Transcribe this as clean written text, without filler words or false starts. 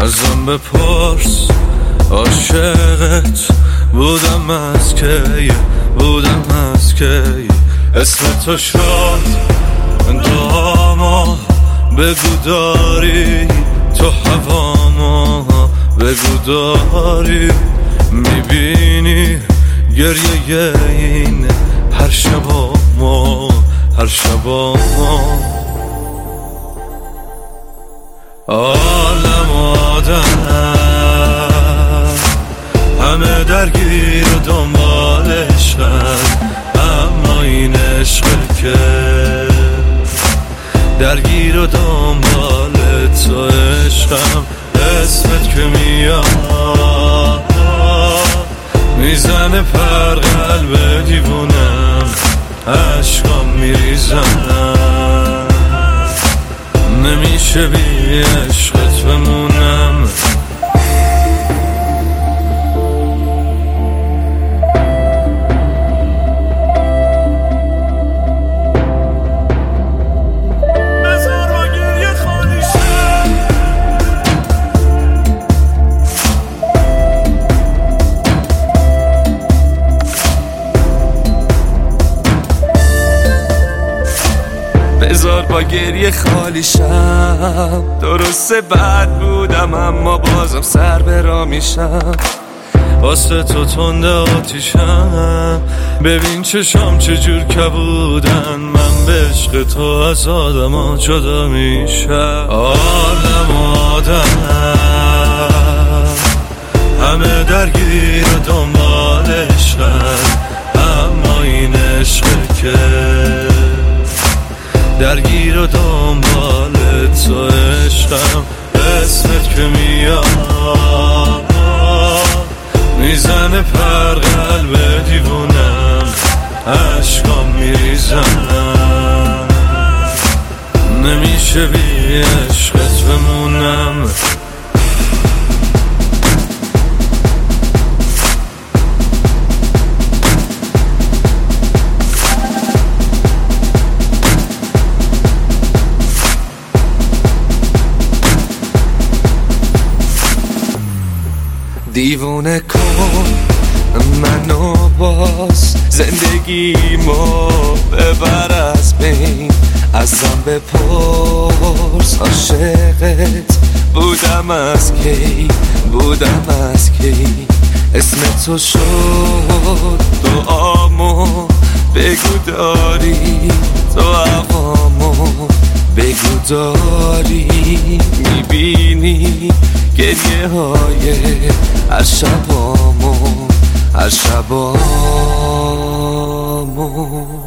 ازم بپرس عاشقت بودم از کی، اسم تو شد داما، بگو داری تو هواما، بگو داری میبینی گریه این هر شبا ما، عالم آدم همه درگیر و دنبال عشقن، اما این عشق که درگیر و دنبال تو عشقم، اسمت که میاد میزنه پر قلب دیوونم، عشقام میریزن نمیشه بی عشقت بمونم. بذار با گریه خالی شم، درسته بد بودم اما بازم سر برا میشم، واسه تو تنده آتیشم، ببین چشام چجور کبودن، من به عشق تو از آدم ها جدا میشم. عالم آدم همه درگیر و دنبال عشقن، اما این عشق که درگیر و دنبال تو عشقم، اسمت که میاد میزنه پر قلب دیوونم، عشقام میریزن نمیشه بی عشقت بمونم. دیوونه کن منو باز، زندگیمو ببر از بین، ازم بپرس عاشقت بودم از کی، اسم تو شد دعامو، بگو داری تو هوامو، بگو داری میبینی گریه های هر شبامو،